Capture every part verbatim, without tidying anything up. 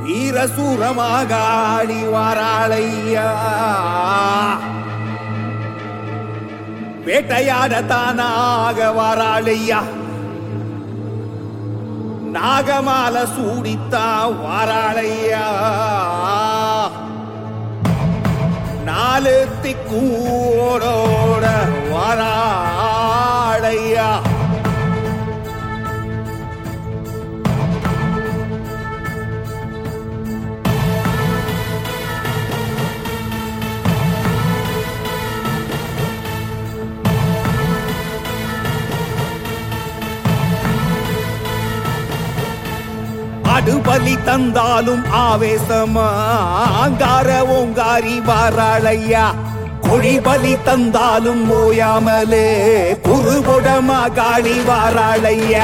வீரசூரமாகாடி வாராளையா வேட்டையாட தானாக வாராளையா நாகமால சூடித்தா வாராளையா நாலு திக்கூரோட வாராளையா அடுபலி தந்தாலும் ஆவேசமா அங்கார ஓங்காரி வாராளையா கொழிபலி தந்தாலும் ஓயாமலே குறுபொடமா காளி வாராளையா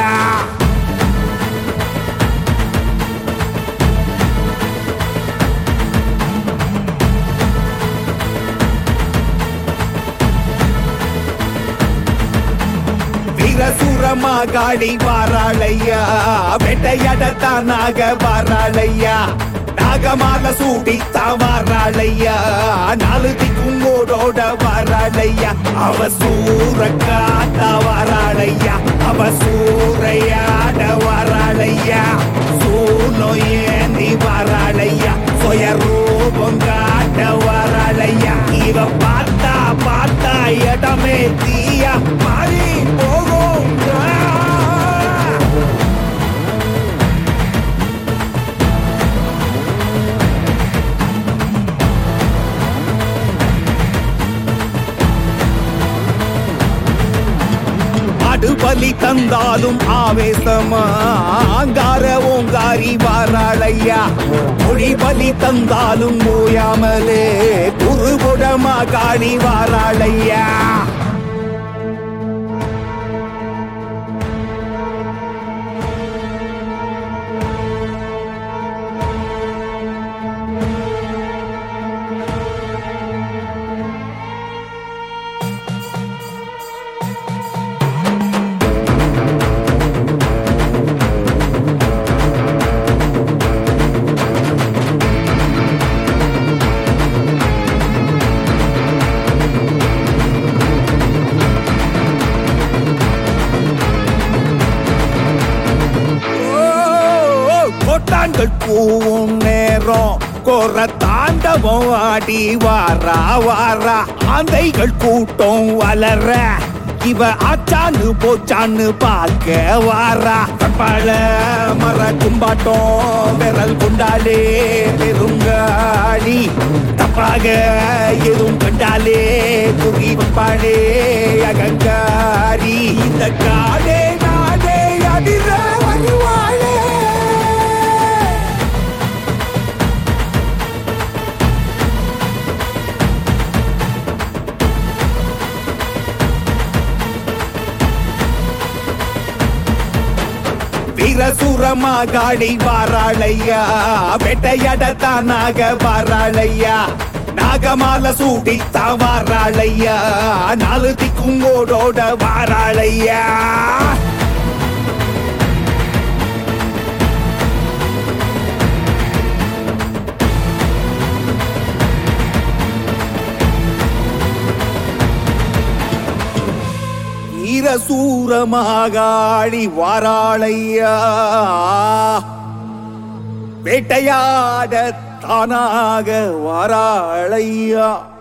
வீரசூரமாகாடி வாராளையா வேட்டையாடத்தானாக வாராளையா நாகமால சூடித்தா வாராளையா நாலு திக்குங்கோடோட வாராளையா அவ சூற காட்ட வாராளையா அவ சூறையாட வாராளையா சூனோ ஏந்தி வாராளையா சொய ரூபம் காட்ட வாராளையா இவ பார்த்தா பார்த்தா இடமே தீயா மாறி போகும் அடுபலி தந்தாலும் ஆவேசமா அங்கார ஓங்காரி வாராளையா மொழிபலி தந்தாலும் ஓயாமலே குறுபொடமா காளி வாராளையா தாங்கள் பூவும் நேரம் கோர தாண்டவம் ஆடி வாரா வாரா ஆந்தைகள் கூட்டம் வளர இவ ஆச்சான்னு போச்சான்னு பார்க்க வாரா கப்பாள மர கும்பாட்டம் விரல் கொண்டாலே பெருங்காளி தப்பாக எதுவும் கண்டாலே குறி வைப்பாளே அகங்காரி இந்த காடே நாடே அதிர வருவாளே வீரசூரமாகாடி வாராளையா வேட்டையாடத்தானாக வாராளையா நாகமால சூடித்தா வாராளையா நாலு திக்குங்கோடோட வாராளையா வீரசூரமாகாடி வாராளையா வேட்டையாட தானாக வாராளையா